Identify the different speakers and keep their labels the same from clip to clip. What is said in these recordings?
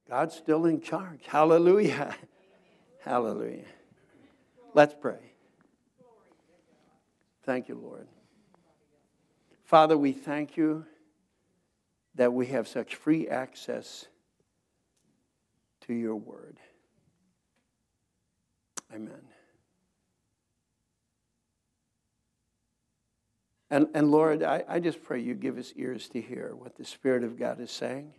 Speaker 1: God's still in charge. Hallelujah. Hallelujah. Let's pray. Thank you, Lord. Father, we thank you that we have such free access to your word. Amen. And Lord, I just pray you give us ears to hear what the Spirit of God is saying.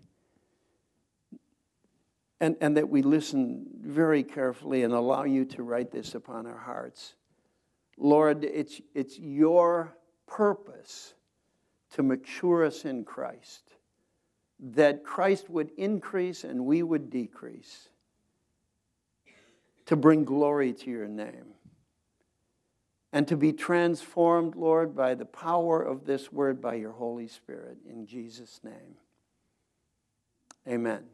Speaker 1: And that we listen very carefully and allow you to write this upon our hearts. Lord, it's your purpose to mature us in Christ, that Christ would increase and we would decrease, to bring glory to your name, and to be transformed, Lord, by the power of this word, by your Holy Spirit, in Jesus' name. Amen.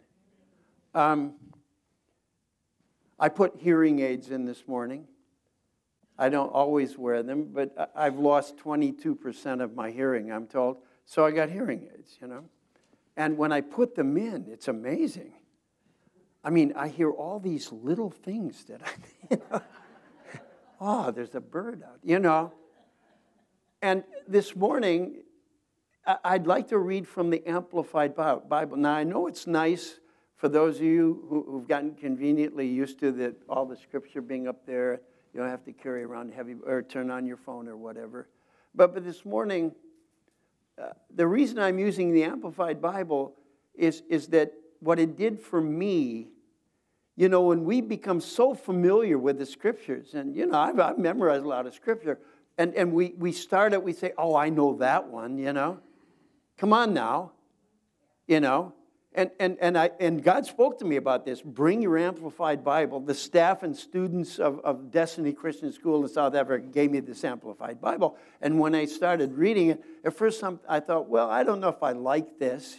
Speaker 1: I put hearing aids in this morning. I don't always wear them, but I've lost 22% of my hearing, I'm told. So I got hearing aids, And when I put them in, it's amazing. I mean, I hear all these little things that oh, there's a bird out, And this morning, I'd like to read from the Amplified Bible. Now, I know it's nice for those of you who've gotten conveniently used to all the scripture being up there. You don't have to carry around heavy or turn on your phone or whatever. But this morning, the reason I'm using the Amplified Bible is that what it did for me, when we become so familiar with the scriptures, and, I've memorized a lot of scripture, and we start it, we say, oh, I know that one, Come on now, And God spoke to me about this. Bring your Amplified Bible. The staff and students of Destiny Christian School in South Africa gave me this Amplified Bible. And when I started reading it, at first I thought, well, I don't know if I like this,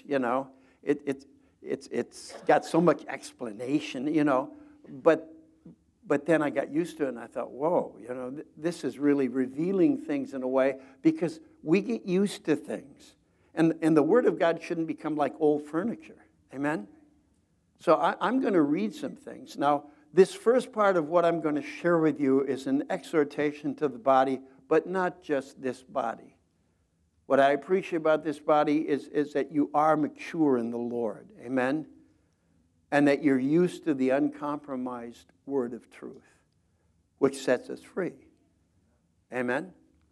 Speaker 1: It's got so much explanation, But then I got used to it and I thought, whoa, this is really revealing things in a way because we get used to things. And the Word of God shouldn't become like old furniture. Amen? So I'm going to read some things. Now, this first part of what I'm going to share with you is an exhortation to the body, but not just this body. What I appreciate about this body is that you are mature in the Lord. Amen? And that you're used to the uncompromised word of truth, which sets us free. Amen?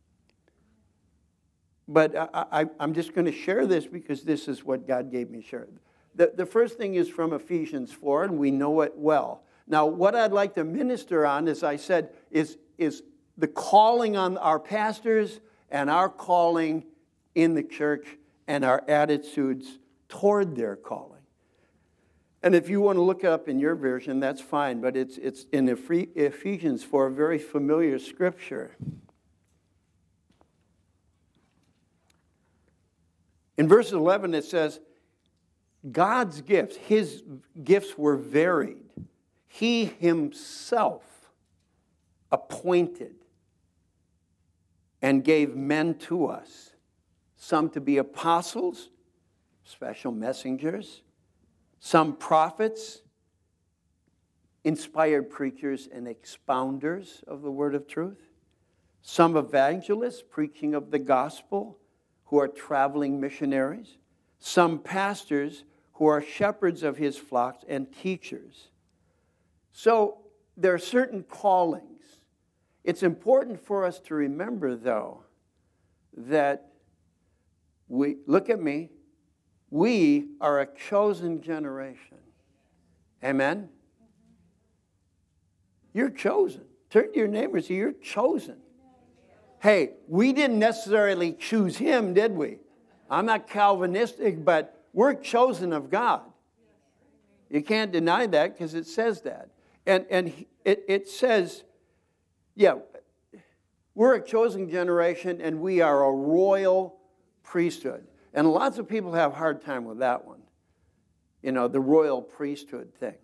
Speaker 1: But I'm just going to share this because this is what God gave me to share. The first thing is from Ephesians 4, and we know it well. Now, what I'd like to minister on, as I said, is the calling on our pastors and our calling in the church and our attitudes toward their calling. And if you want to look it up in your version, that's fine, but it's in Ephesians 4, a very familiar scripture. In verse 11, it says, God's gifts, his gifts were varied. He himself appointed and gave men to us, some to be apostles, special messengers, some prophets, inspired preachers and expounders of the word of truth, some evangelists preaching of the gospel, who are traveling missionaries, some pastors who are shepherds of his flocks and teachers. So there are certain callings. It's important for us to remember, though, that look at me, we are a chosen generation. Amen? You're chosen. Turn to your neighbor and say, you're chosen. Hey, we didn't necessarily choose him, did we? I'm not Calvinistic, but we're chosen of God. You can't deny that because it says that. And it says, yeah, we're a chosen generation and we are a royal priesthood. And lots of people have a hard time with that one. The royal priesthood thing.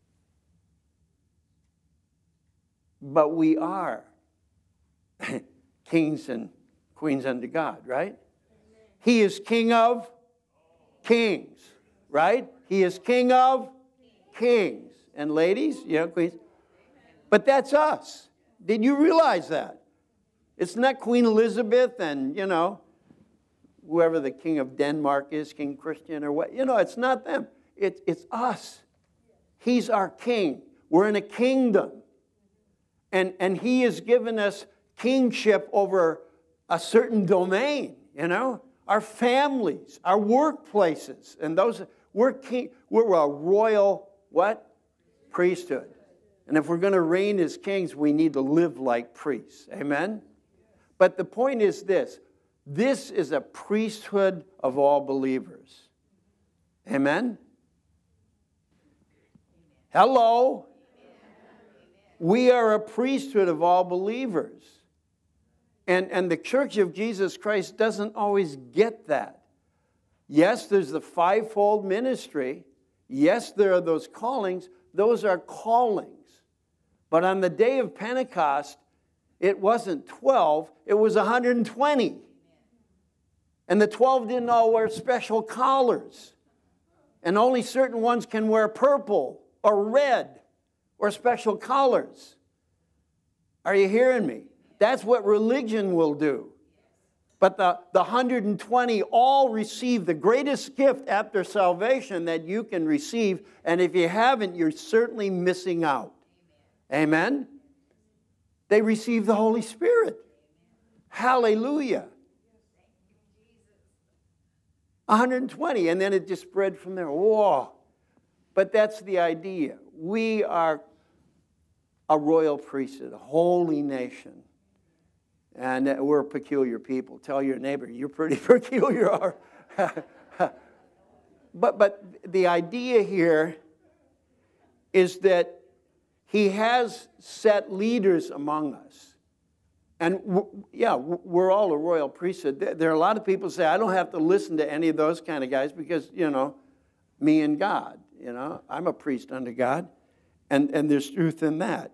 Speaker 1: But we are kings and queens unto God, right? He is King of kings, right? He is King of kings. And ladies, queens. But that's us. Did you realize that? It's not Queen Elizabeth and, whoever the king of Denmark is, King Christian or what. It's not them. It's us. He's our king. We're in a kingdom. And he has given us kingship over a certain domain, our families, our workplaces. And we're a royal, what? Priesthood. And if we're going to reign as kings, we need to live like priests. Amen? But the point is this. This is a priesthood of all believers. Amen? Hello? We are a priesthood of all believers. And the Church of Jesus Christ doesn't always get that. Yes, there's the fivefold ministry. Yes, there are those callings. Those are callings. But on the day of Pentecost, it wasn't 12, it was 120. And the 12 didn't all wear special collars. And only certain ones can wear purple or red or special collars. Are you hearing me? That's what religion will do. But the 120 all receive the greatest gift after salvation that you can receive. And if you haven't, you're certainly missing out. Amen? They receive the Holy Spirit. Hallelujah. 120, and then it just spread from there. Whoa. But that's the idea. We are a royal priesthood, a holy nation. And we're a peculiar people. Tell your neighbor, you're pretty peculiar. But the idea here is that he has set leaders among us. And we're all a royal priesthood. There are a lot of people who say, I don't have to listen to any of those kind of guys because, me and God, I'm a priest under God. And there's truth in that.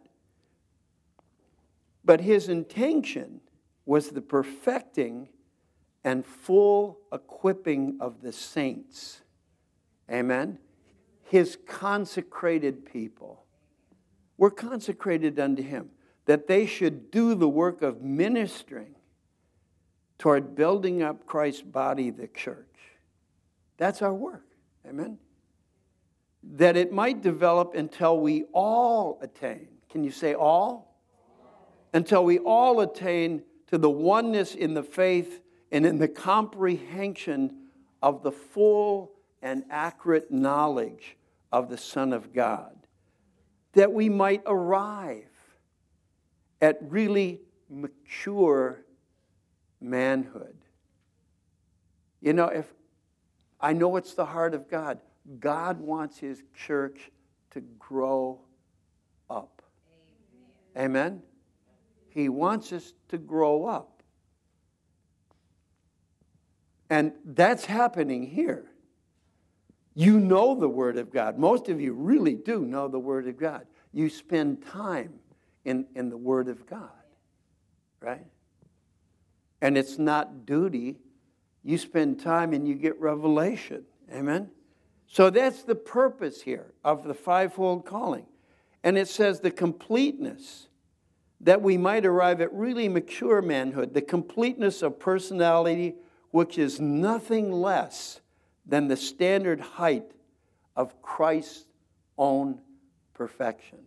Speaker 1: But his intention was the perfecting and full equipping of the saints. Amen? His consecrated people. We're consecrated unto him, that they should do the work of ministering toward building up Christ's body, the church. That's our work. Amen? That it might develop until we all attain. Can you say all? Until we all attain to the oneness in the faith and in the comprehension of the full and accurate knowledge of the Son of God. That we might arrive at really mature manhood. If I know it's the heart of God. God wants his church to grow up. Amen? He wants us to grow up. And that's happening here. You know the Word of God. Most of you really do know the Word of God. You spend time in the Word of God, right? And it's not duty. You spend time and you get revelation. Amen? So that's the purpose here of the fivefold calling. And it says the completeness, that we might arrive at really mature manhood, the completeness of personality, which is nothing less than the standard height of Christ's own perfection.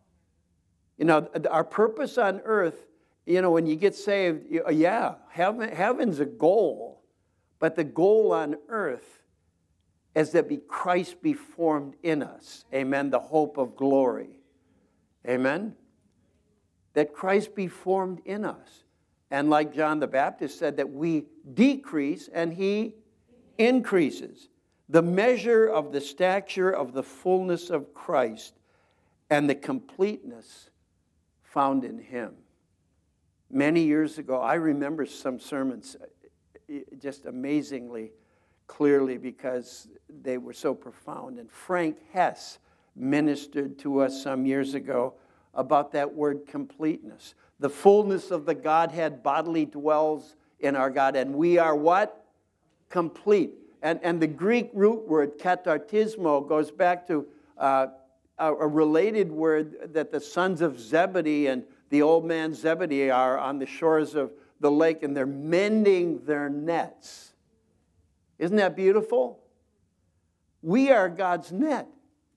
Speaker 1: Our purpose on earth, when you get saved, heaven's a goal. But the goal on earth is that Christ be formed in us. Amen. The hope of glory. Amen. That Christ be formed in us. And like John the Baptist said, that we decrease and he increases. The measure of the stature of the fullness of Christ and the completeness found in him. Many years ago, I remember some sermons just amazingly clearly because they were so profound. And Frank Hess ministered to us some years ago about that word completeness. The fullness of the Godhead bodily dwells in our God. And we are what? Complete. And the Greek root word katartismo goes back to a related word that the sons of Zebedee and the old man Zebedee are on the shores of the lake, and they're mending their nets. Isn't that beautiful? We are God's net.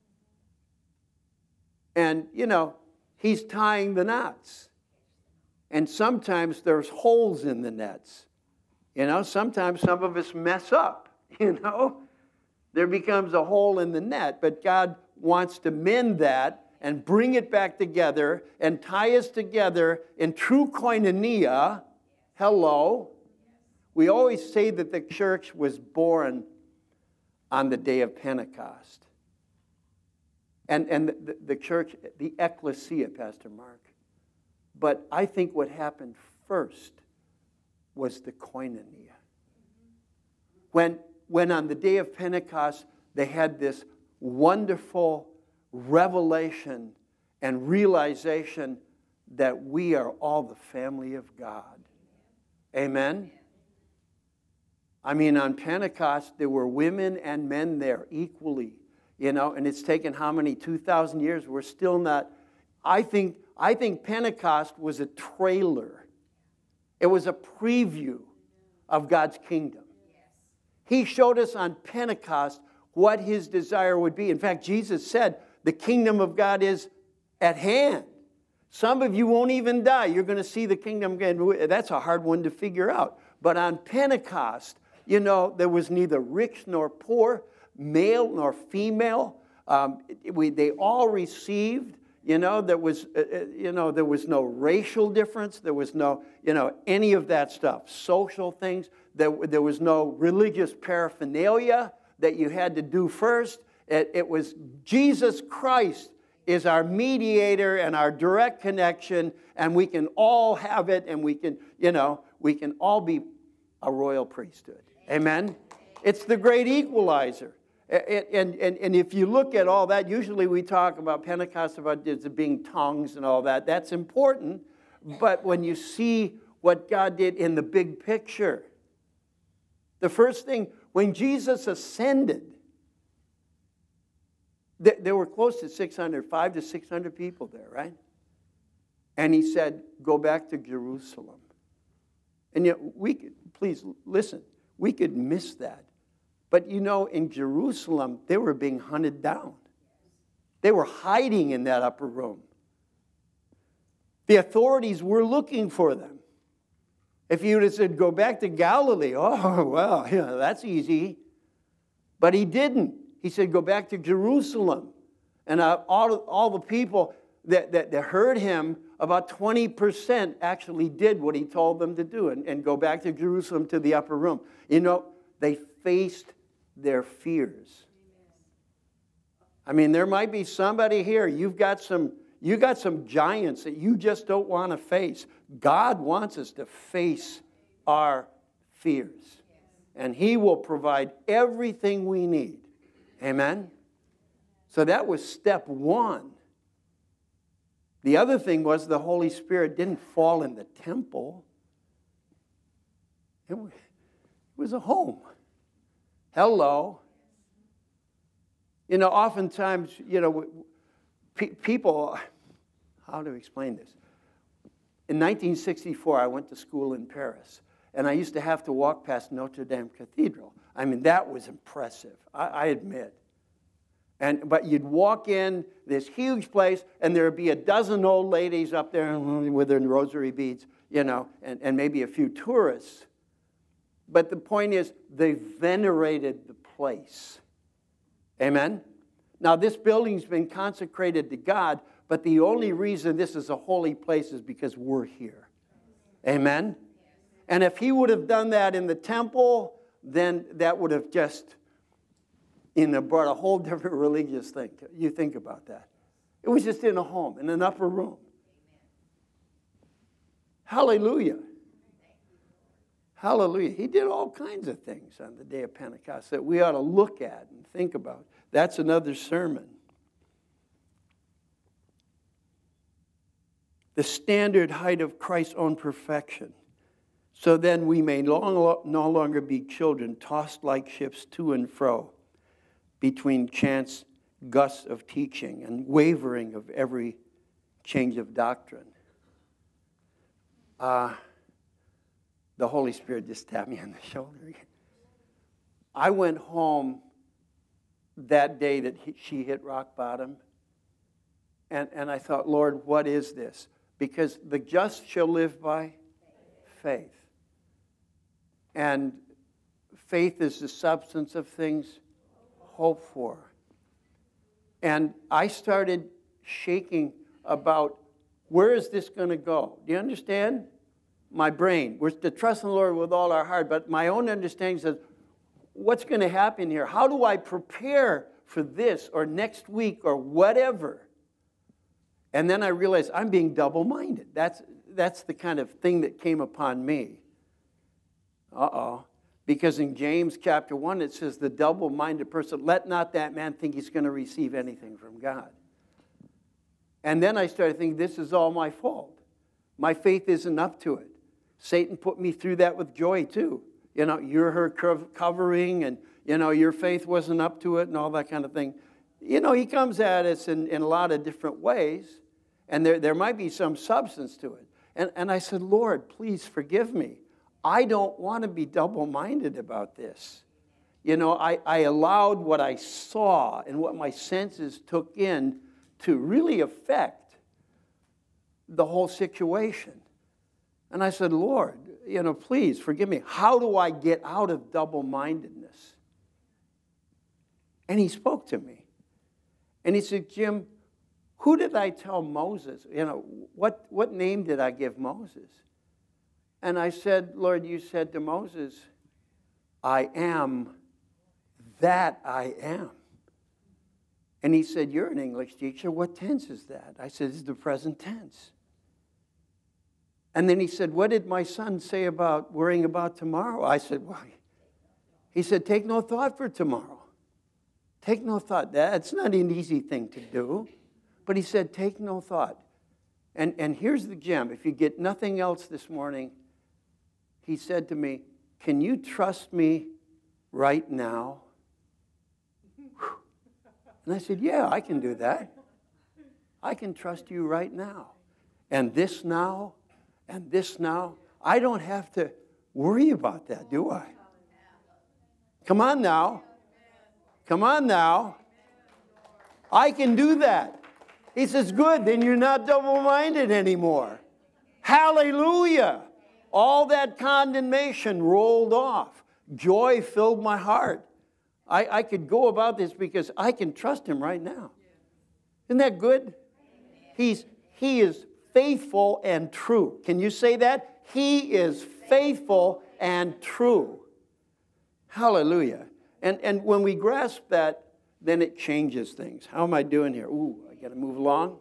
Speaker 1: And, he's tying the knots. And sometimes there's holes in the nets. Sometimes some of us mess up, There becomes a hole in the net, but God wants to mend that and bring it back together and tie us together in true koinonia. Hello. We always say that the church was born on the day of Pentecost. And the church, the ecclesia, Pastor Mark. But I think what happened first was the koinonia. When on the day of Pentecost, they had this wonderful revelation and realization that we are all the family of God. Amen? I mean, on Pentecost, there were women and men there equally, and it's taken how many, 2,000 years? We're still not. I think Pentecost was a trailer. It was a preview of God's kingdom. He showed us on Pentecost what his desire would be. In fact, Jesus said, the kingdom of God is at hand. Some of you won't even die. You're going to see the kingdom again. That's a hard one to figure out. But on Pentecost, there was neither rich nor poor, male nor female. They all received. There was no racial difference. There was no, any of that stuff. Social things. There was no religious paraphernalia that you had to do first. It was Jesus Christ is our mediator and our direct connection, and we can all have it, and we can all be a royal priesthood. Amen? It's the great equalizer. And if you look at all that, usually we talk about Pentecost, about it being tongues and all that. That's important. But when you see what God did in the big picture, the first thing, when Jesus ascended, there were close to 500 to 600 people there, right? And he said, go back to Jerusalem. And yet, please listen, we could miss that. But in Jerusalem, they were being hunted down. They were hiding in that upper room. The authorities were looking for them. If you would have said, go back to Galilee, that's easy. But he didn't. He said, go back to Jerusalem. And all the people that heard him, about 20% actually did what he told them to do and go back to Jerusalem to the upper room. They faced their fears. I mean, there might be somebody here, you got some giants that you just don't want to face. God wants us to face our fears. And he will provide everything we need. Amen? So that was step one. The other thing was the Holy Spirit didn't fall in the temple. It was a home. Hello. Oftentimes, people, how to explain this? In 1964, I went to school in Paris, and I used to have to walk past Notre Dame Cathedral. I mean, that was impressive, I admit. But you'd walk in this huge place, and there would be a dozen old ladies up there with their rosary beads, and maybe a few tourists. But the point is, they venerated the place. Amen? Now, this building's been consecrated to God, but the only reason this is a holy place is because we're here. Amen? And if he would have done that in the temple, then that would have just brought a whole different religious thing. You think about that. It was just in a home, in an upper room. Hallelujah. Hallelujah. He did all kinds of things on the day of Pentecost that we ought to look at and think about. That's another sermon. The standard height of Christ's own perfection. So then we may no longer be children tossed like ships to and fro between chance gusts of teaching and wavering of every change of doctrine. The Holy Spirit just tapped me on the shoulder again. I went home that day that she hit rock bottom, and I thought, Lord, what is this? Because the just shall live by faith. And faith is the substance of things hoped for. And I started shaking about, where is this going to go? Do you understand? My brain. We're to trust in the Lord with all our heart, but my own understanding says, what's going to happen here? How do I prepare for this or next week or whatever? And then I realized I'm being double-minded. That's the kind of thing that came upon me. Because in James chapter 1, it says, the double-minded person, let not that man think he's going to receive anything from God. And then I started thinking, this is all my fault. My faith isn't up to it. Satan put me through that with Joy, too. You know, you're her covering, and, you know, your faith wasn't up to it, and all that kind of thing. You know, he comes at us in a lot of different ways, and there might be some substance to it. And I said, Lord, please forgive me. I don't want to be double-minded about this. You know, I allowed what I saw and what my senses took in to really affect the whole situation. And I said, Lord, you know, please forgive me. How do I get out of double-mindedness? And he spoke to me. And he said, Jim, who did I tell Moses? You know, what name did I give Moses? And I said, Lord, you said to Moses, I am that I am. And he said, you're an English teacher. What tense is that? I said, it's the present tense. And then he said, what did my son say about worrying about tomorrow? I said, well, he said, take no thought for tomorrow. Take no thought. That's not an easy thing to do. But he said, take no thought. And here's the gem. If you get nothing else this morning, he said to me, can you trust me right now? And I said, yeah, I can do that. I can trust you right now. And this now, and this now. I don't have to worry about that, do I? Come on now. Come on now. I can do that. He says, good, then you're not double-minded anymore. Hallelujah. All that condemnation rolled off. Joy filled my heart. I could go about this because I can trust him right now. Isn't that good? He is faithful and true. Can you say that? He is faithful and true. Hallelujah. And when we grasp that, then it changes things. How am I doing here? Ooh, I got to move along.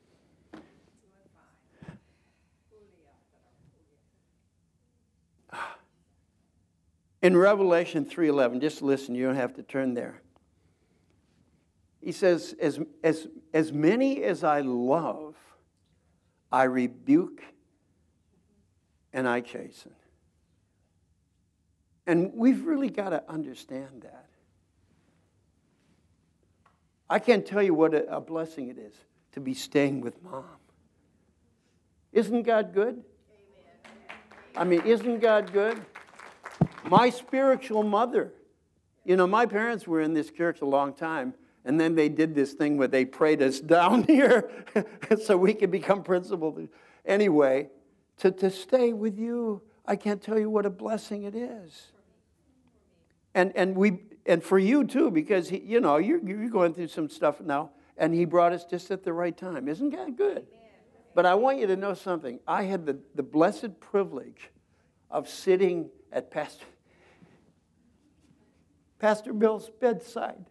Speaker 1: In Revelation 3:11, just listen, you don't have to turn there. He says, as many as I love, I rebuke and I chasten. And we've really got to understand that. I can't tell you what a blessing it is to be staying with Mom. Isn't God good? I mean, isn't God good? My spiritual mother. You know, my parents were in this church a long time, and then they did this thing where they prayed us down here so we could become principal. Anyway, to stay with you, I can't tell you what a blessing it is. And for you too, because you know you're going through some stuff now, and he brought us just at the right time. Isn't God good? But I want you to know something. I had the blessed privilege of sitting at Pastor Bill's bedside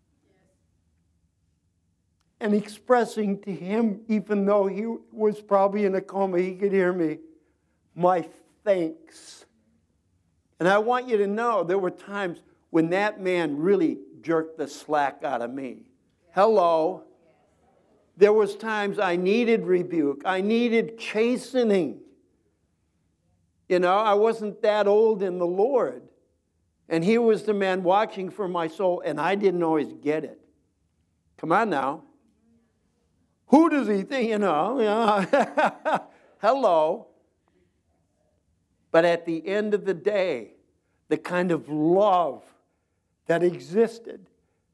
Speaker 1: and expressing to him, even though he was probably in a coma, he could hear me, my thanks. And I want you to know there were times when that man really jerked the slack out of me. Hello. There was times I needed rebuke. I needed chastening. You know, I wasn't that old in the Lord. And he was the man watching for my soul, and I didn't always get it. Come on now. Who does he think, Hello. But at the end of the day, the kind of love that existed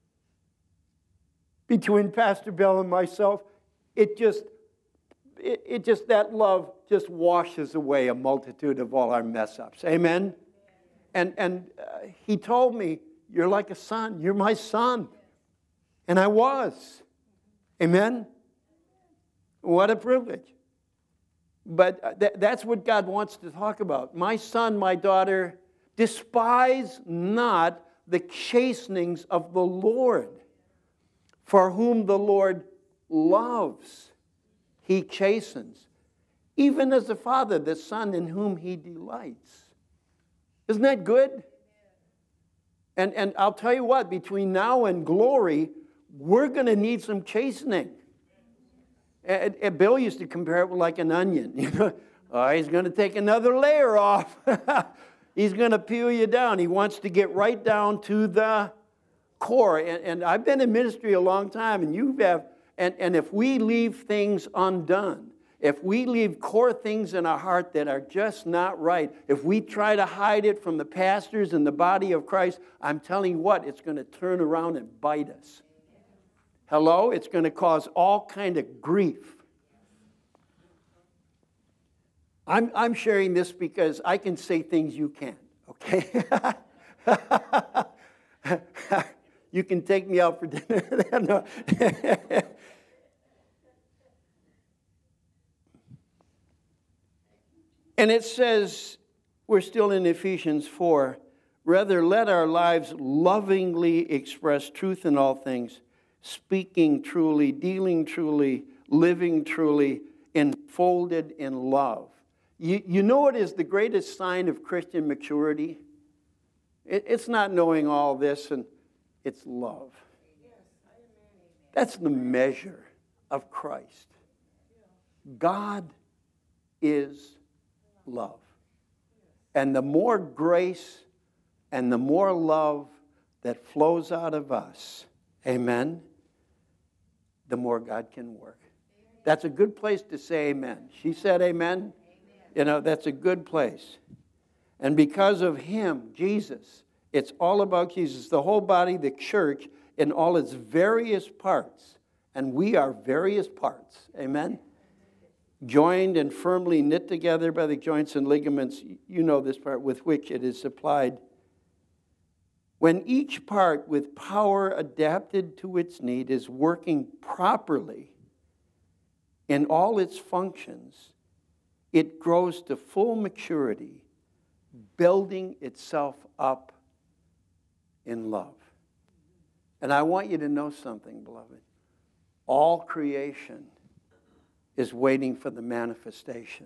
Speaker 1: between Pastor Bill and myself, it just that love just washes away a multitude of all our mess ups. Amen? And he told me, you're like a son. You're my son. And I was. Amen? What a privilege. But that's what God wants to talk about. My son, my daughter, despise not the chastenings of the Lord, for whom the Lord loves, he chastens, even as the Father, the Son in whom he delights. Isn't that good? And I'll tell you what, between now and glory, we're going to need some chastening. And Bill used to compare it with like an onion. He's going to take another layer off. He's going to peel you down. He wants to get right down to the core. And I've been in ministry a long time, and you have. And if we leave things undone, if we leave core things in our heart that are just not right, if we try to hide it from the pastors and the body of Christ, I'm telling you what, it's going to turn around and bite us. Hello? It's going to cause all kind of grief. I'm sharing this because I can say things you can't, okay? You can take me out for dinner. And it says, we're still in Ephesians 4, rather let our lives lovingly express truth in all things, speaking truly, dealing truly, living truly, enfolded in love. You know what is the greatest sign of Christian maturity? It's not knowing all this, and it's love. That's the measure of Christ. God is love. And the more grace and the more love that flows out of us, amen, the more God can work. That's a good place to say amen. She said amen. That's a good place. And because of him, Jesus, it's all about Jesus. The whole body, the church, in all its various parts. And we are various parts. Amen? Joined and firmly knit together by the joints and ligaments, you know this part, with which it is supplied. When each part, with power adapted to its need, is working properly in all its functions, it grows to full maturity, building itself up in love. And I want you to know something, beloved. All creation is waiting for the manifestation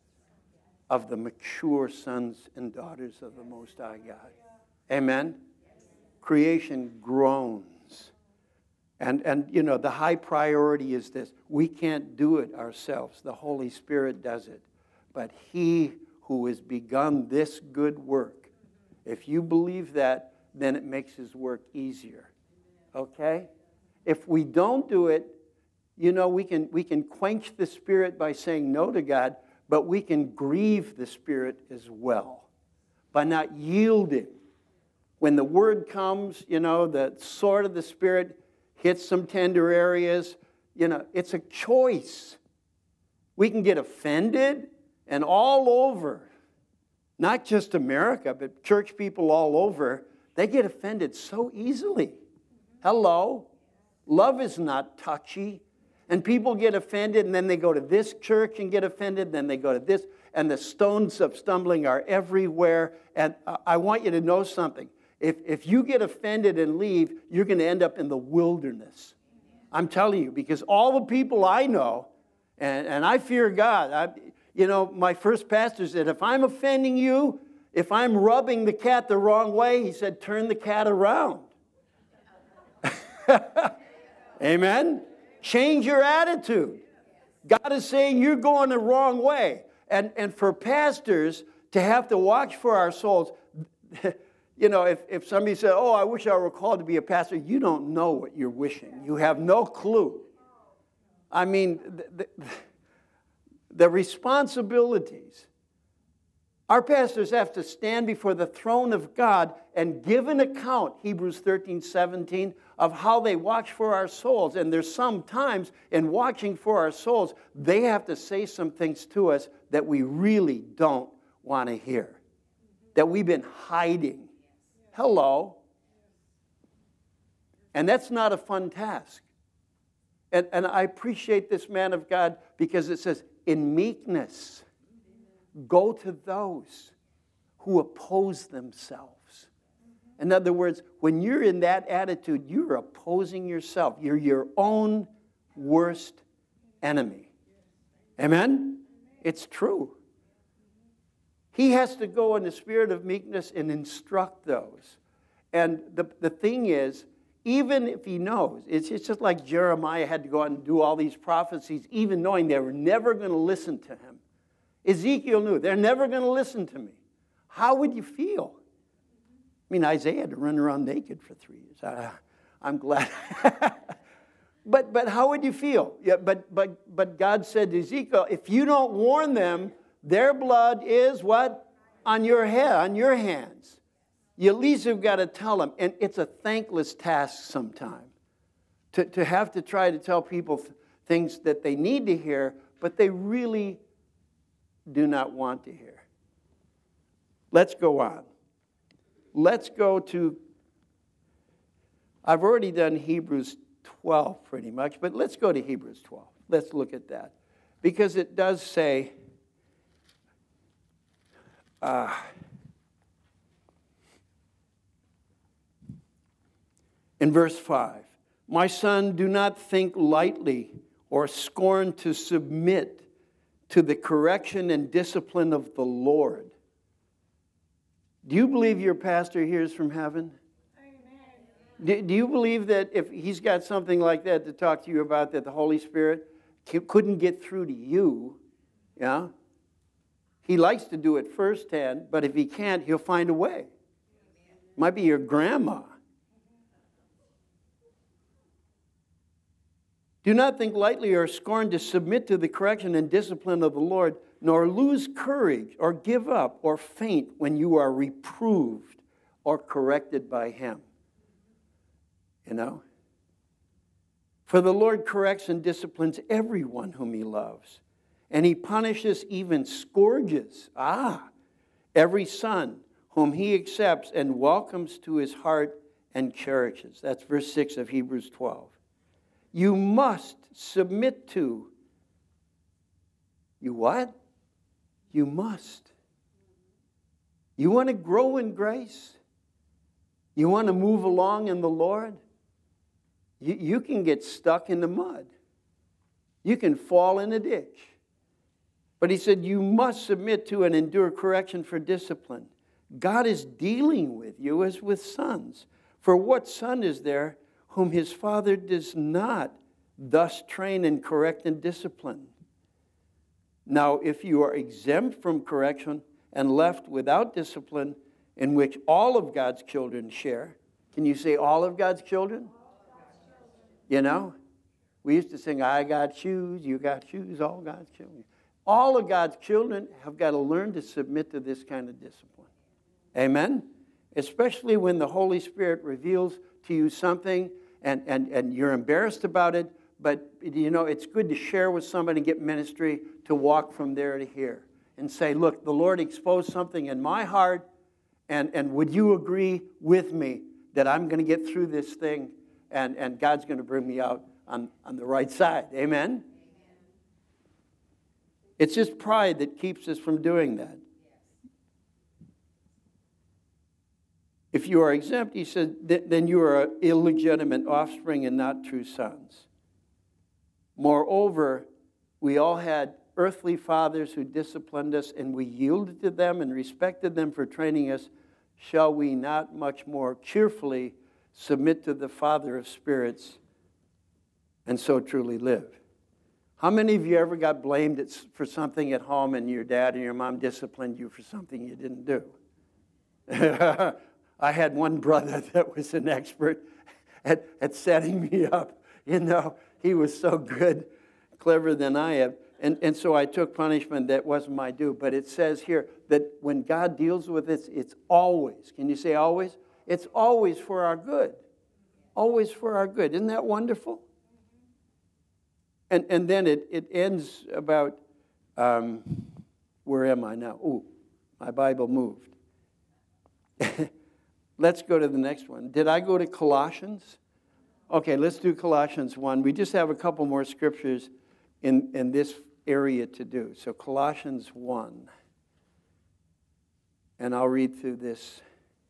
Speaker 1: of the mature sons and daughters of the Most High God. Amen? Creation groans. And the high priority is this. We can't do it ourselves. The Holy Spirit does it. But he who has begun this good work, if you believe that, then it makes his work easier. Okay? If we don't do it, we can quench the Spirit by saying no to God, but we can grieve the Spirit as well by not yielding. When the word comes, the sword of the Spirit hits some tender areas, it's a choice. We can get offended, and all over, not just America, but church people all over, they get offended so easily. Hello? Love is not touchy. And people get offended, and then they go to this church and get offended, then they go to this, and the stones of stumbling are everywhere. And I want you to know something. If you get offended and leave, you're going to end up in the wilderness. I'm telling you, because all the people I know, and I fear God. My first pastor said, if I'm offending you, if I'm rubbing the cat the wrong way, he said, turn the cat around. Amen? Change your attitude. God is saying you're going the wrong way. And for pastors to have to watch for our souls, You know, if somebody said, oh, I wish I were called to be a pastor, you don't know what you're wishing. You have no clue. I mean, the responsibilities. Our pastors have to stand before the throne of God and give an account, Hebrews 13:17, of how they watch for our souls. And there's some times in watching for our souls, they have to say some things to us that we really don't want to hear, that we've been hiding. Hello. And that's not a fun task. And I appreciate this man of God because it says, in meekness, go to those who oppose themselves. In other words, when you're in that attitude, you're opposing yourself. You're your own worst enemy. Amen? It's true. He has to go in the spirit of meekness and instruct those. And the thing is, even if he knows, it's just like Jeremiah had to go out and do all these prophecies, even knowing they were never going to listen to him. Ezekiel knew, they're never going to listen to me. How would you feel? I mean, Isaiah had to run around naked for 3 years. I'm glad. But how would you feel? Yeah, but God said to Ezekiel, if you don't warn them, their blood is what? On your head, on your hands. You at least have got to tell them. And it's a thankless task sometimes to have to try to tell people things that they need to hear, but they really do not want to hear. Let's go on. Let's go to, I've already done Hebrews 12 pretty much, but let's go to Hebrews 12. Let's look at that. Because it does say, in verse 5, my son, do not think lightly or scorn to submit to the correction and discipline of the Lord. Do you believe your pastor hears from heaven? Amen. Do you believe that if he's got something like that to talk to you about, that the Holy Spirit couldn't get through to you? Yeah? He likes to do it firsthand, but if he can't, he'll find a way. Might be your grandma. Do not think lightly or scorn to submit to the correction and discipline of the Lord, nor lose courage or give up or faint when you are reproved or corrected by him. You know? For the Lord corrects and disciplines everyone whom he loves. And he punishes, even scourges, every son whom he accepts and welcomes to his heart and cherishes. That's verse 6 of Hebrews 12. You must submit to. You what? You must. You want to grow in grace? You want to move along in the Lord? You can get stuck in the mud. You can fall in a ditch. But he said, you must submit to and endure correction for discipline. God is dealing with you as with sons. For what son is there whom his father does not thus train and correct and discipline? Now, if you are exempt from correction and left without discipline, in which all of God's children share, can you say all of God's children? You know, we used to sing, I got shoes, you got shoes, all God's children. All of God's children have got to learn to submit to this kind of discipline. Amen? Especially when the Holy Spirit reveals to you something and you're embarrassed about it, but you know, it's good to share with somebody and get ministry to walk from there to here and say, look, the Lord exposed something in my heart, and would you agree with me that I'm going to get through this thing and God's going to bring me out on the right side? Amen? It's just pride that keeps us from doing that. If you are exempt, he said, then you are illegitimate offspring and not true sons. Moreover, we all had earthly fathers who disciplined us, and we yielded to them and respected them for training us. Shall we not much more cheerfully submit to the Father of spirits and so truly live? How many of you ever got blamed for something at home and your dad and your mom disciplined you for something you didn't do? I had one brother that was an expert at setting me up. He was so good, clever than I am. And so I took punishment that wasn't my due. But it says here that when God deals with it, it's always. Can you say always? It's always for our good. Always for our good. Isn't that wonderful? And then it ends about, where am I now? Ooh, my Bible moved. Let's go to the next one. Did I go to Colossians? Okay, let's do Colossians 1. We just have a couple more scriptures in this area to do. So Colossians 1. And I'll read through this.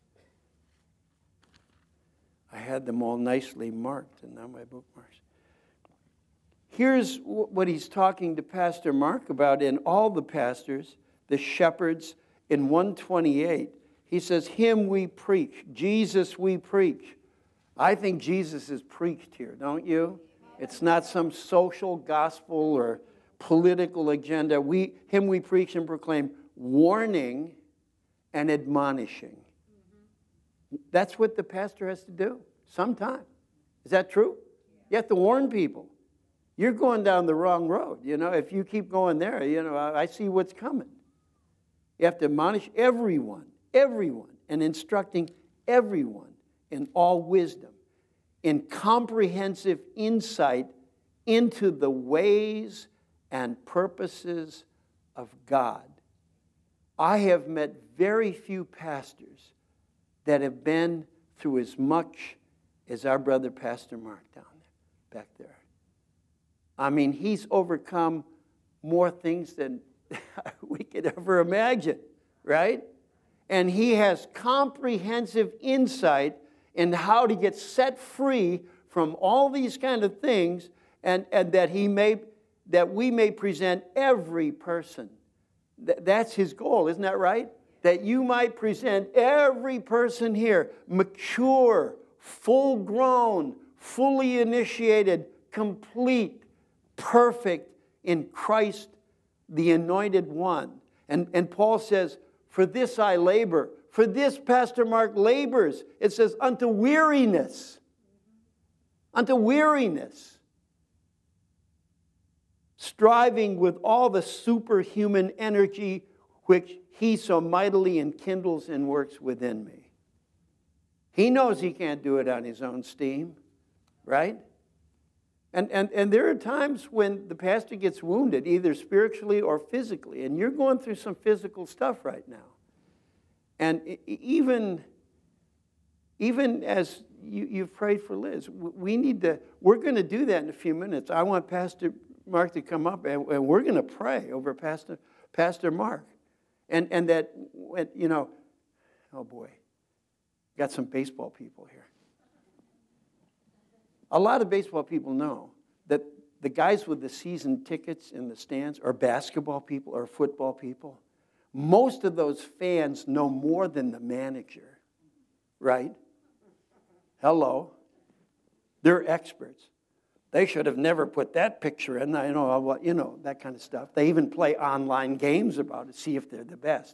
Speaker 1: I had them all nicely marked, and now my bookmarks. Here's what he's talking to Pastor Mark about, and all the pastors, the shepherds, in 128. He says, him we preach. Jesus we preach. I think Jesus is preached here, don't you? It's not some social gospel or political agenda. Him we preach and proclaim, warning and admonishing. That's what the pastor has to do sometime. Is that true? You have to warn people. You're going down the wrong road. If you keep going there, I see what's coming. You have to admonish everyone, and instructing everyone in all wisdom, in comprehensive insight into the ways and purposes of God. I have met very few pastors that have been through as much as our brother Pastor Mark back there. I mean, he's overcome more things than we could ever imagine, right? And he has comprehensive insight in how to get set free from all these kind of things, and that we may present every person. That's his goal, isn't that right? That you might present every person here mature, full-grown, fully initiated, complete, perfect in Christ, the Anointed One. And Paul says, for this I labor. For this Pastor Mark labors. It says, unto weariness. Unto weariness. Striving with all the superhuman energy which he so mightily enkindles and works within me. He knows he can't do it on his own steam, right? And there are times when the pastor gets wounded, either spiritually or physically, and you're going through some physical stuff right now. And even as you've prayed for Liz, we're going to do that in a few minutes. I want Pastor Mark to come up, and we're going to pray over Pastor Mark. And that, oh boy, got some baseball people here. A lot of baseball people know that the guys with the season tickets in the stands are basketball people or football people. Most of those fans know more than the manager, right? Hello. They're experts. They should have never put that picture in. I know, that kind of stuff. They even play online games about it, see if they're the best.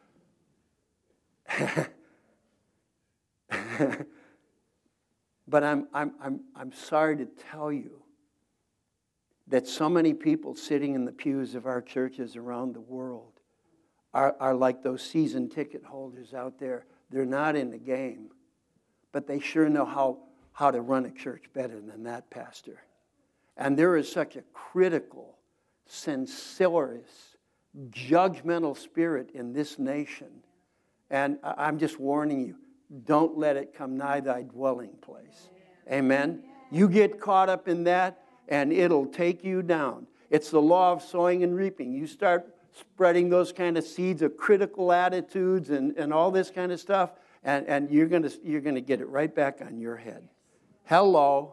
Speaker 1: But I'm sorry to tell you that so many people sitting in the pews of our churches around the world are like those season ticket holders out there. They're not in the game, but they sure know how to run a church better than that pastor. And there is such a critical, censorious, judgmental spirit in this nation. And I'm just warning you, don't let it come nigh thy dwelling place. Amen? You get caught up in that, and it'll take you down. It's the law of sowing and reaping. You start spreading those kind of seeds of critical attitudes and all this kind of stuff, and you're gonna get it right back on your head. Hello.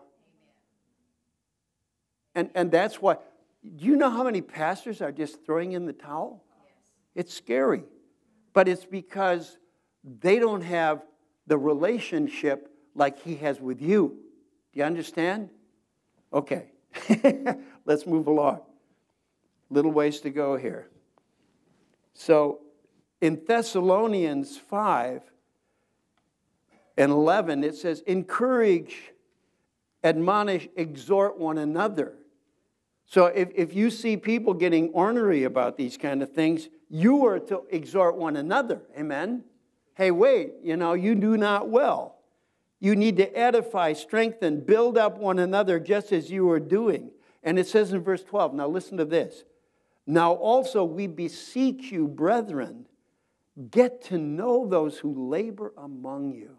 Speaker 1: And that's why. Do you know how many pastors are just throwing in the towel? It's scary. But it's because they don't have the relationship like he has with you. Do you understand? Okay. Let's move along. Little ways to go here. So in Thessalonians 5, And 11, it says, encourage, admonish, exhort one another. So if you see people getting ornery about these kind of things, you are to exhort one another. Amen? Hey, wait, you do not well. You need to edify, strengthen, build up one another just as you are doing. And it says in verse 12, now listen to this. Now also we beseech you, brethren, get to know those who labor among you.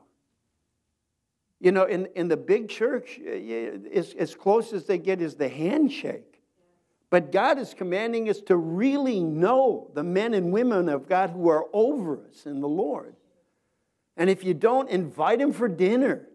Speaker 1: In the big church, as close as they get is the handshake. But God is commanding us to really know the men and women of God who are over us in the Lord. And if you don't, invite them for dinner.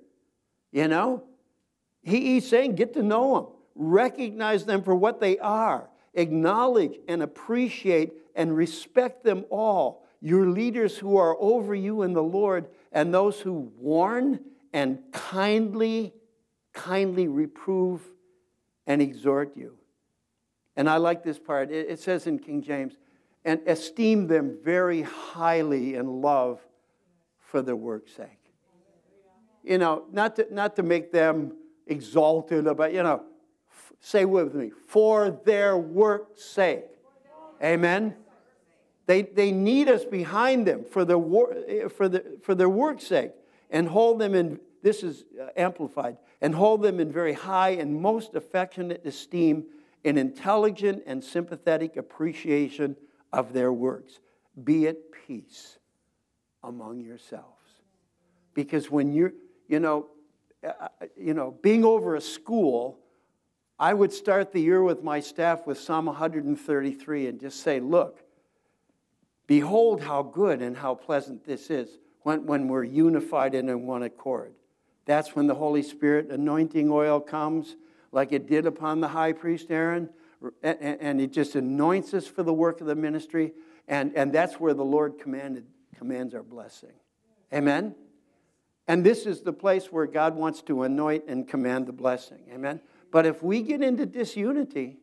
Speaker 1: He's saying get to know them. Recognize them for what they are. Acknowledge and appreciate and respect them all. Your leaders who are over you in the Lord, and those who warn and kindly reprove and exhort you. And I like this part. It says in King James, and esteem them very highly in love for their work's sake. Not to make them exalted about, say with me, for their work's sake. Amen. They need us behind them for their work's sake, and hold them in, this is amplified, and hold them in very high and most affectionate esteem, in intelligent and sympathetic appreciation of their works. Be at peace among yourselves. Because when you're, being over a school, I would start the year with my staff with Psalm 133 and just say, look, behold how good and how pleasant this is when we're unified and in one accord. That's when the Holy Spirit anointing oil comes, like it did upon the high priest Aaron, and it just anoints us for the work of the ministry, and that's where the Lord commands our blessing. Amen? And this is the place where God wants to anoint and command the blessing. Amen? But if we get into disunity,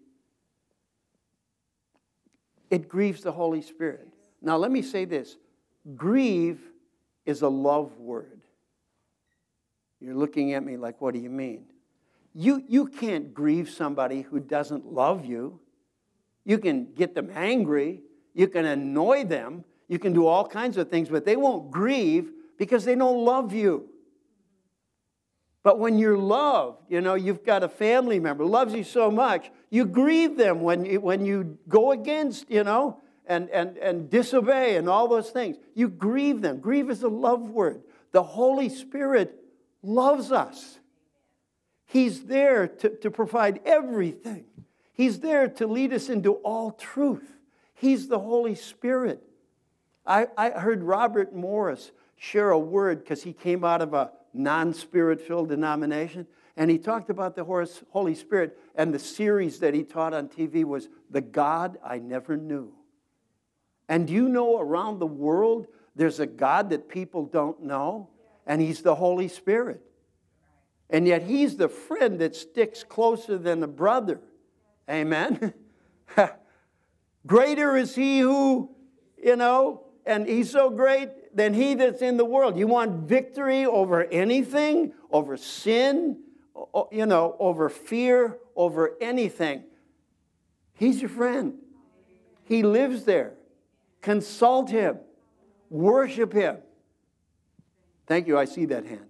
Speaker 1: it grieves the Holy Spirit. Now let me say this. Grieve is a love word. You're looking at me like, what do you mean? You can't grieve somebody who doesn't love you. You can get them angry. You can annoy them. You can do all kinds of things, but they won't grieve because they don't love you. But when you're loved, you've got a family member who loves you so much, you grieve them when you go against, and disobey and all those things. You grieve them. Grieve is a love word. The Holy Spirit loves us. He's there to provide everything. He's there to lead us into all truth. He's the Holy Spirit. I heard Robert Morris share a word because he came out of a non-spirit-filled denomination, and he talked about the Holy Spirit, and the series that he taught on TV was The God I Never Knew. And do you know around the world there's a God that people don't know, and He's the Holy Spirit. And yet He's the friend that sticks closer than a brother. Amen? Greater is He who, and He's so great than he that's in the world. You want victory over anything, over sin, over fear, over anything. He's your friend. He lives there. Consult Him. Worship Him. Thank you. I see that hand.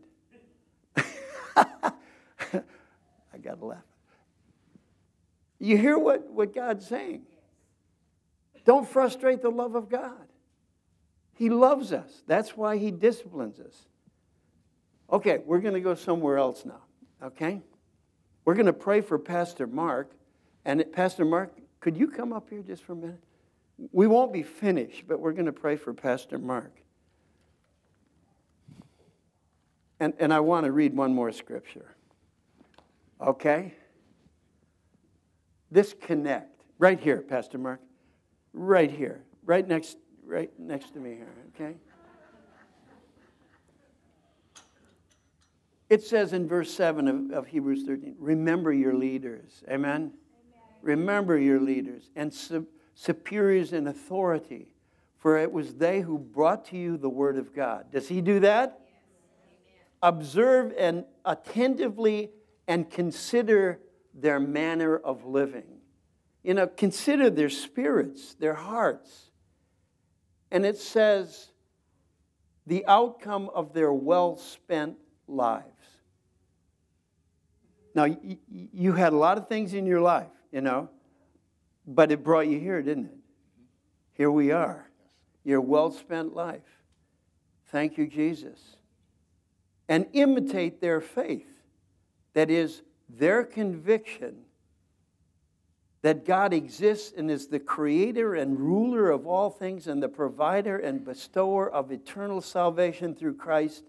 Speaker 1: I got to laugh. You hear what God's saying. Don't frustrate the love of God. He loves us. That's why He disciplines us. Okay, we're going to go somewhere else now. Okay? We're going to pray for Pastor Mark. And Pastor Mark, could you come up here just for a minute? We won't be finished, but we're going to pray for Pastor Mark. And I want to read one more scripture. Okay? This connect. Right here, Pastor Mark. Right here. Right next to me here, okay? It says in verse 7 of Hebrews 13, remember your leaders. Amen? Remember your leaders and superiors in authority, for it was they who brought to you the word of God. Does he do that? observe and attentively and consider their manner of living. Consider their spirits, their hearts. And it says, the outcome of their well-spent lives. Now, you had a lot of things in your life, but it brought you here, didn't it? Here we are. Your well-spent life. Thank you, Jesus. And imitate their faith. That is, their conviction that God exists and is the creator and ruler of all things and the provider and bestower of eternal salvation through Christ.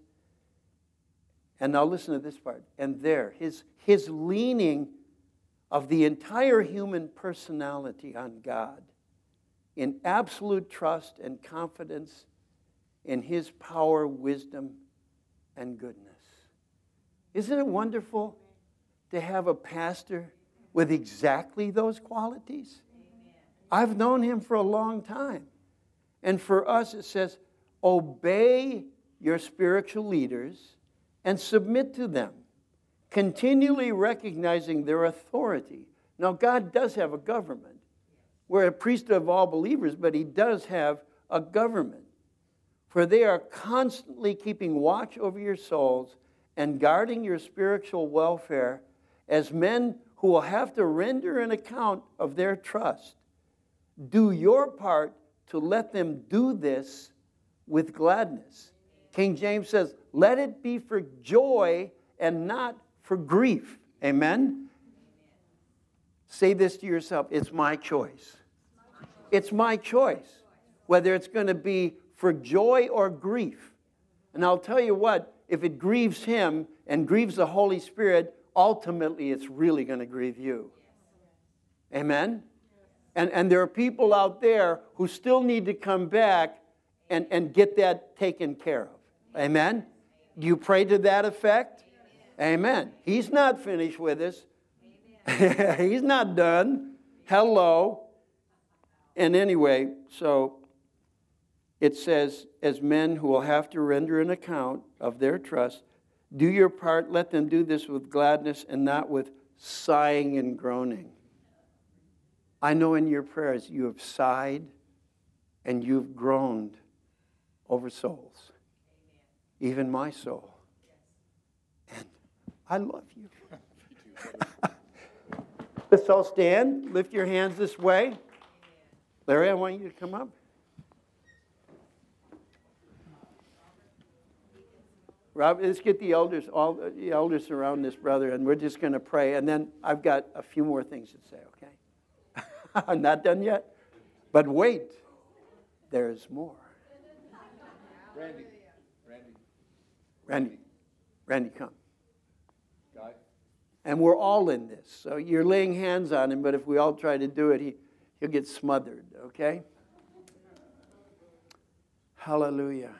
Speaker 1: And now listen to this part. And his leaning of the entire human personality on God in absolute trust and confidence in his power, wisdom, and goodness. Isn't it wonderful to have a pastor with exactly those qualities? I've known him for a long time. And for us it says, obey your spiritual leaders and submit to them, continually recognizing their authority. Now, God does have a government. We're a priesthood of all believers, but he does have a government. For they are constantly keeping watch over your souls and guarding your spiritual welfare as men who will have to render an account of their trust. Do your part to let them do this with gladness. King James says, let it be for joy and not for grief. Amen? Say this to yourself, it's my choice. It's my choice, whether it's going to be for joy or grief. And I'll tell you what, if it grieves him and grieves the Holy Spirit, ultimately it's really going to grieve you. Amen? And there are people out there who still need to come back and get that taken care of. Amen? Do you pray to that effect? Amen. He's not finished with us. He's not done. Hello. And anyway, so it says, as men who will have to render an account of their trust, do your part, let them do this with gladness and not with sighing and groaning. I know in your prayers you have sighed and you've groaned over souls. Even my soul. And I love you. Let's all stand. Lift your hands this way. Larry, I want you to come up. Rob, let's get the elders, all the elders around this brother, and we're just going to pray. And then I've got a few more things to say, okay? I'm not done yet. But wait, there's more. Randy, come. Guy. And we're all in this. So you're laying hands on him, but if we all try to do it, he'll get smothered, okay? Hallelujah.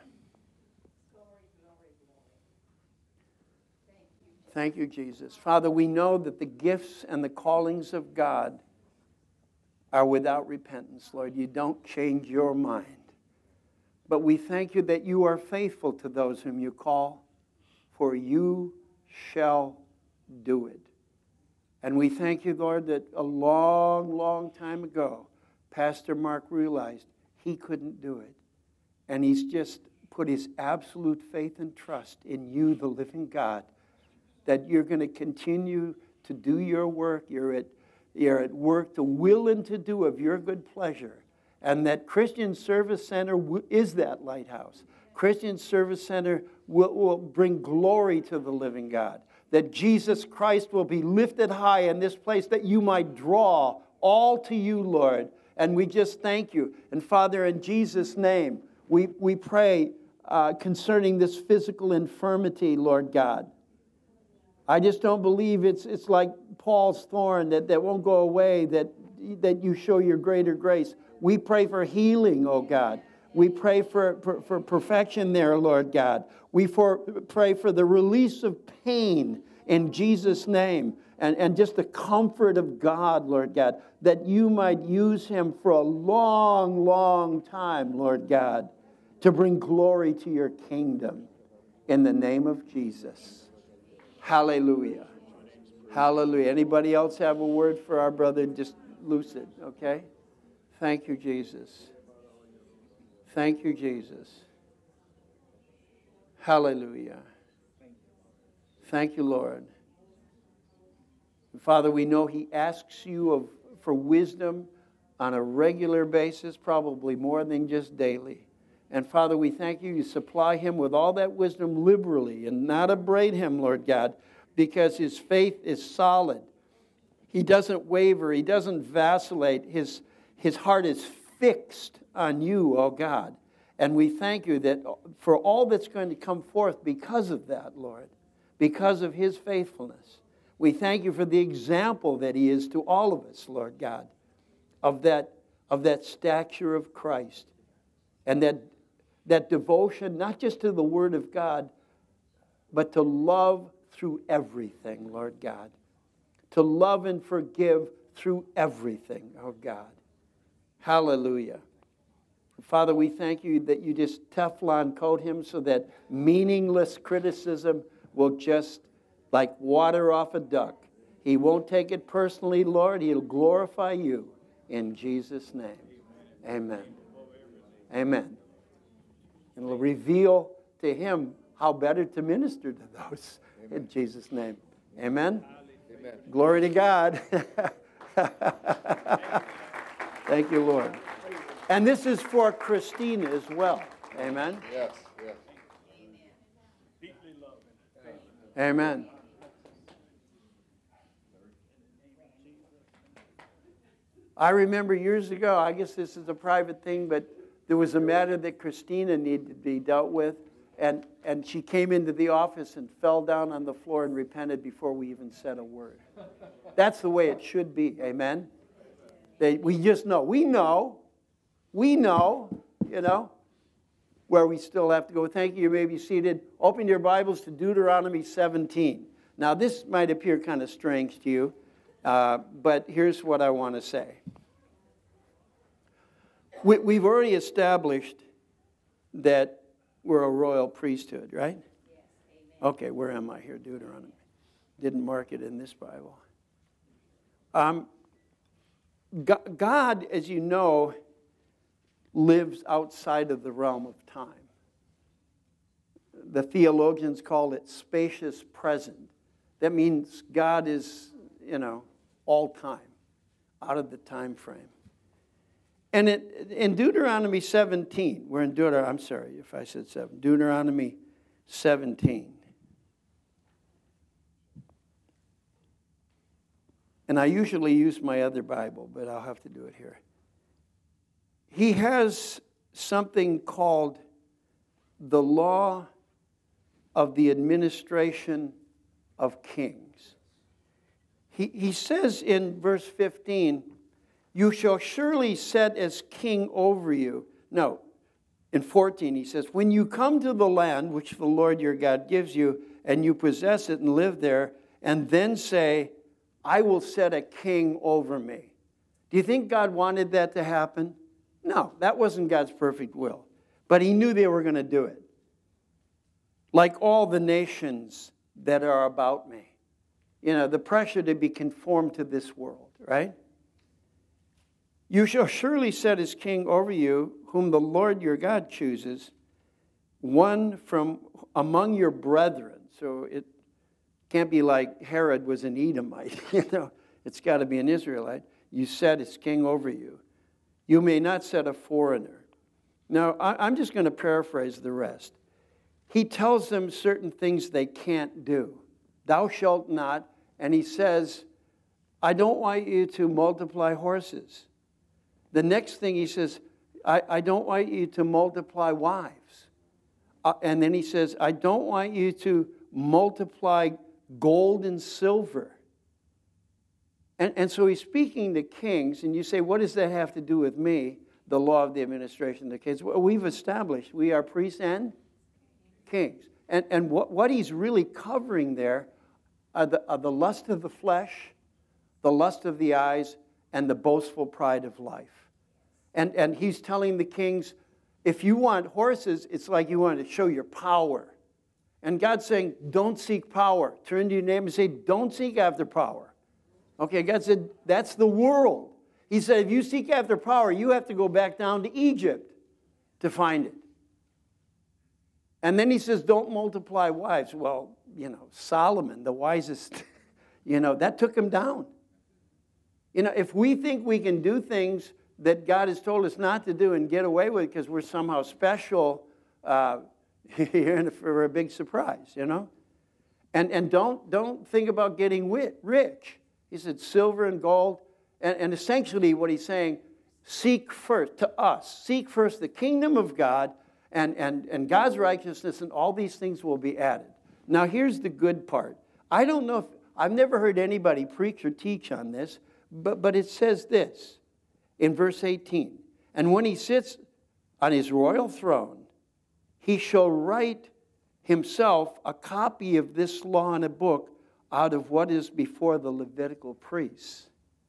Speaker 1: Thank you, Jesus. Father, we know that the gifts and the callings of God are without repentance, Lord. You don't change your mind. But we thank you that you are faithful to those whom you call, for you shall do it. And we thank you, Lord, that a long, long time ago, Pastor Mark realized he couldn't do it. And he's just put his absolute faith and trust in you, the living God, that you're going to continue to do your work. You're at work to will and to do of your good pleasure. And that Christian Service Center is that lighthouse. Christian Service Center will bring glory to the living God. That Jesus Christ will be lifted high in this place, that you might draw all to you, Lord. And we just thank you. And Father, in Jesus' name, we pray concerning this physical infirmity, Lord God. I just don't believe it's like Paul's thorn that won't go away, that you show your greater grace. We pray for healing, oh God. We pray for perfection there, Lord God. We pray for the release of pain in Jesus' name and just the comfort of God, Lord God, that you might use him for a long, long time, Lord God, to bring glory to your kingdom. in the name of Jesus. Hallelujah. Hallelujah. Anybody else have a word for our brother? Just loose it, okay? Thank you, Jesus. Thank you, Jesus. Hallelujah. Thank you, Lord. Father, we know he asks you for wisdom on a regular basis, probably more than just daily. And Father, we thank you. You supply him with all that wisdom liberally and not upbraid him, Lord God, because his faith is solid. He doesn't waver. He doesn't vacillate. His heart is fixed on you, oh God. And we thank you that for all that's going to come forth because of that, Lord, because of his faithfulness. We thank you for the example that he is to all of us, Lord God, of that stature of Christ and that devotion, not just to the Word of God, but to love through everything, Lord God. To love and forgive through everything, oh God. Hallelujah. Father, we thank you that you just Teflon coat him so that meaningless criticism will just, like water off a duck. He won't take it personally, Lord. He'll glorify you in Jesus' name. Amen. Amen. And it'll reveal to him how better to minister to those. Amen. In Jesus' name. Amen. Amen. Glory to God. Thank you, Lord. And this is for Christina as well. Amen.
Speaker 2: Yes, yes.
Speaker 1: Amen. I remember years ago, I guess this is a private thing, but there was a matter that Christina needed to be dealt with, and she came into the office and fell down on the floor and repented before we even said a word. That's the way it should be, amen? We just know. We know, where we still have to go. Thank you. You may be seated. Open your Bibles to Deuteronomy 17. Now, this might appear kind of strange to you, but here's what I want to say. We've already established that we're a royal priesthood, right? Yes, amen. Okay, where am I here? Deuteronomy. Didn't mark it in this Bible. God, as you know, lives outside of the realm of time. The theologians call it spacious present. That means God is, all time, out of the time frame. And in Deuteronomy 17, we're in I'm sorry if I said 7, Deuteronomy 17. And I usually use my other Bible, but I'll have to do it here. He has something called the law of the administration of kings. He says in verse 15, you shall surely set as king over you. No, in 14 he says, when you come to the land which the Lord your God gives you, and you possess it and live there, and then say, I will set a king over me. Do you think God wanted that to happen? No, that wasn't God's perfect will. But he knew they were going to do it. Like all the nations that are about me. The pressure to be conformed to this world, right? You shall surely set as king over you, whom the Lord your God chooses, one from among your brethren. So it can't be like Herod was an Edomite. It's got to be an Israelite. You set as king over you. You may not set a foreigner. Now, I'm just going to paraphrase the rest. He tells them certain things they can't do. Thou shalt not. And he says, I don't want you to multiply horses. The next thing he says, I don't want you to multiply wives. And then he says, I don't want you to multiply gold and silver. And so he's speaking to kings, and you say, what does that have to do with me, the law of the administration of the kings? Well, we've established we are priests and kings. And what he's really covering there are the lust of the flesh, the lust of the eyes, and the boastful pride of life. And he's telling the kings, if you want horses, it's like you want to show your power. And God's saying, don't seek power. Turn to your neighbor and say, don't seek after power. Okay, God said, that's the world. He said, if you seek after power, you have to go back down to Egypt to find it. And then he says, don't multiply wives. Well, Solomon, the wisest, that took him down. If we think we can do things that God has told us not to do and get away with because we're somehow special, you're in for a big surprise, And don't think about getting rich. He said silver and gold. And essentially what he's saying, seek first the kingdom of God and God's righteousness, and all these things will be added. Now here's the good part. I don't know if, I've never heard anybody preach or teach on this, but it says this in verse 18. And when he sits on his royal throne, he shall write himself a copy of this law in a book out of what is before the Levitical priests.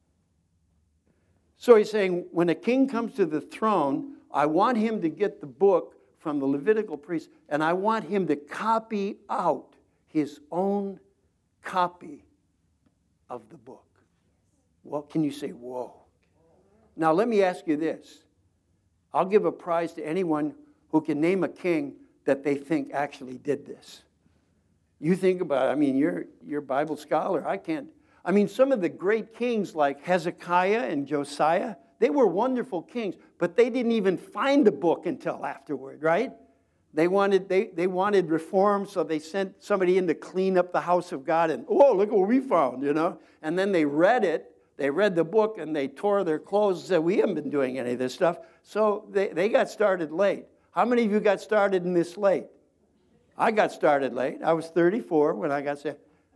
Speaker 1: So he's saying, when a king comes to the throne, I want him to get the book from the Levitical priests, and I want him to copy out his own copy of the book. Well, can you say, whoa? Now, let me ask you this. I'll give a prize to anyone who can name a king that they think actually did this. You think about it. You're a Bible scholar. I can't. Some of the great kings like Hezekiah and Josiah, they were wonderful kings, but they didn't even find the book until afterward, right? They wanted reform, so they sent somebody in to clean up the house of God, and, oh, look what we found, And then they read it. They read the book, and they tore their clothes and said, we haven't been doing any of this stuff. So they got started late. How many of you got started in this late? I got started late. I was 34 when I got saved.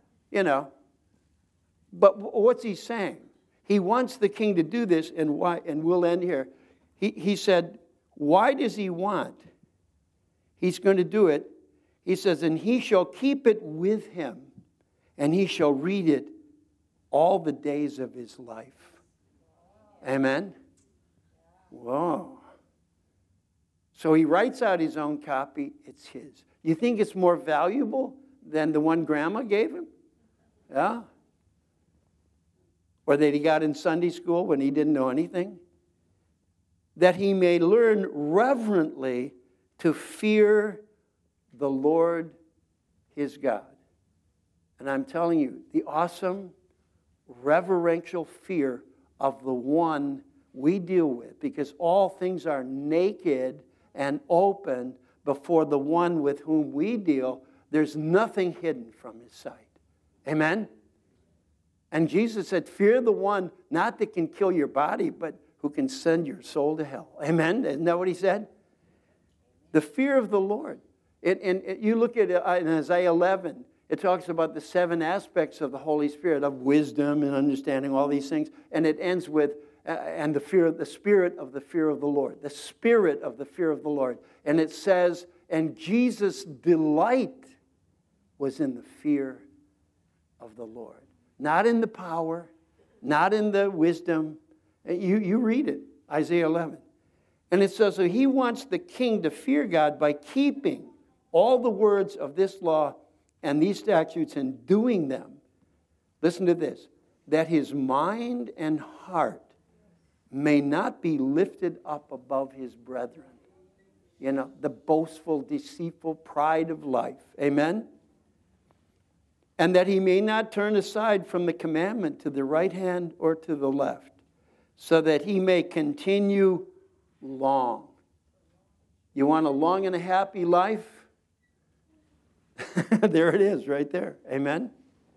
Speaker 1: But what's he saying? He wants the king to do this, and why? And we'll end here. He said, why does he want? He's going to do it. He says, and he shall keep it with him, and he shall read it all the days of his life. Amen? Whoa. So he writes out his own copy. It's his. You think it's more valuable than the one Grandma gave him? Yeah? Or that he got in Sunday school when he didn't know anything? That he may learn reverently to fear the Lord his God. And I'm telling you, the awesome reverential fear of the one we deal with, because all things are naked and open before the one with whom we deal. There's nothing hidden from his sight. Amen? And Jesus said, fear the one, not that can kill your body, but who can send your soul to hell. Amen? Isn't that what he said? The fear of the Lord. And you look at in Isaiah 11, it talks about the 7 aspects of the Holy Spirit, of wisdom and understanding, all these things. And it ends with, and the spirit of the fear of the Lord. The spirit of the fear of the Lord. And it says, and Jesus' delight was in the fear of the Lord. Not in the power, not in the wisdom. You read it, Isaiah 11. And it says, so he wants the king to fear God by keeping all the words of this law and these statutes and doing them. Listen to this. That his mind and heart may not be lifted up above his brethren. The boastful, deceitful pride of life. Amen? And that he may not turn aside from the commandment to the right hand or to the left, so that he may continue long. You want a long and a happy life? There it is, right there. Amen?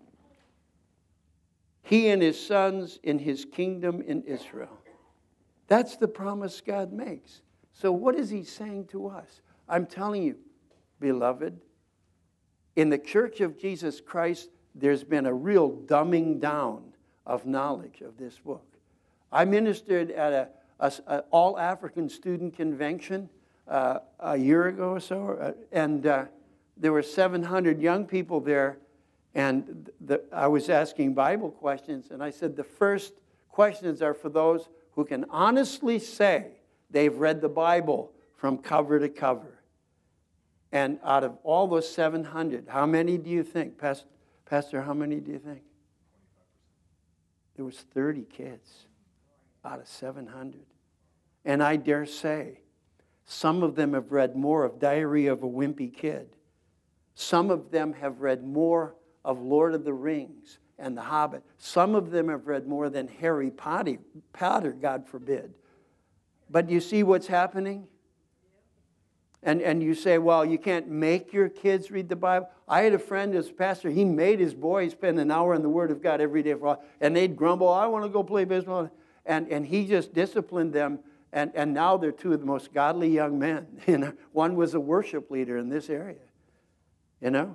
Speaker 1: He and his sons in his kingdom in Israel. That's the promise God makes. So what is he saying to us? I'm telling you, beloved, in the Church of Jesus Christ, there's been a real dumbing down of knowledge of this book. I ministered at an all-African student convention a year ago or so, and there were 700 young people there, and I was asking Bible questions, and I said the first questions are for those who can honestly say they've read the Bible from cover to cover. And out of all those 700, how many do you think? Pastor, how many do you think? There was 30 kids out of 700. And I dare say, some of them have read more of Diary of a Wimpy Kid. Some of them have read more of Lord of the Rings and The Hobbit. Some of them have read more than Harry Potter, God forbid. But you see what's happening? And you say, well, you can't make your kids read the Bible. I had a friend as a pastor. He made his boys spend an hour in the Word of God every day. And they'd grumble, I want to go play baseball. And he just disciplined them. And now they're two of the most godly young men. You know, one was a worship leader in this area. You know?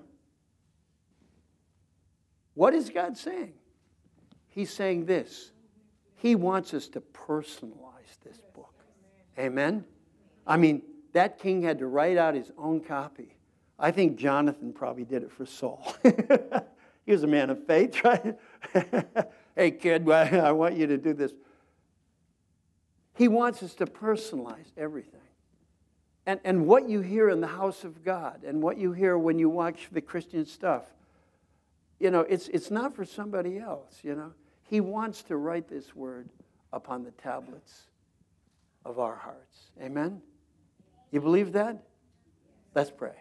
Speaker 1: What is God saying? He's saying this. He wants us to personalize this book. Amen? I mean, that king had to write out his own copy. I think Jonathan probably did it for Saul. He was a man of faith, right? Hey, kid, I want you to do this. He wants us to personalize everything. And what you hear in the house of God and what you hear when you watch the Christian stuff, you know, it's not for somebody else, you know. He wants to write this word upon the tablets of our hearts. Amen? You believe that? Let's pray.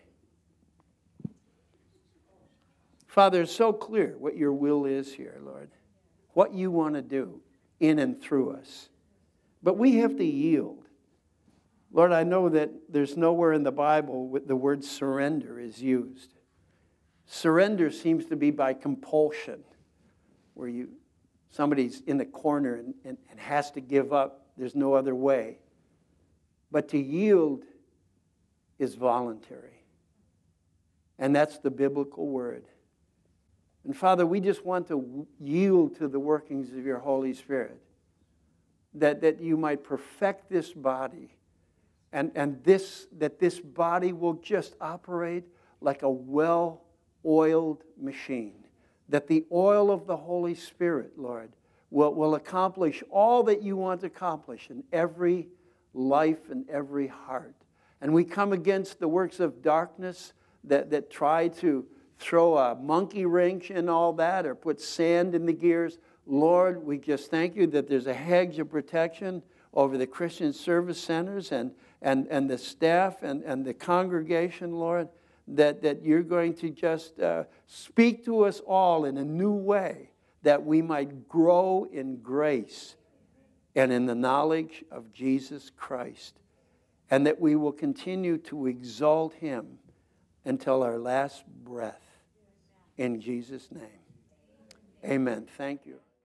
Speaker 1: Father, it's so clear what your will is here, Lord. What you want to do in and through us. But we have to yield. Lord, I know that there's nowhere in the Bible where the word surrender is used. Surrender seems to be by compulsion, where somebody's in the corner and has to give up. There's no other way. But to yield is voluntary. And that's the biblical word. And Father, we just want to yield to the workings of your Holy Spirit. That you might perfect this body. And that this body will just operate like a well-oiled machine. That the oil of the Holy Spirit, Lord, will accomplish all that you want to accomplish in every life and every heart. And we come against the works of darkness that try to throw a monkey wrench in all that or put sand in the gears. Lord, we just thank you that there's a hedge of protection over the Christian service centers and the staff and the congregation, Lord, that you're going to just speak to us all in a new way, that we might grow in grace and in the knowledge of Jesus Christ, and that we will continue to exalt him until our last breath. In Jesus' name. Amen. Thank you.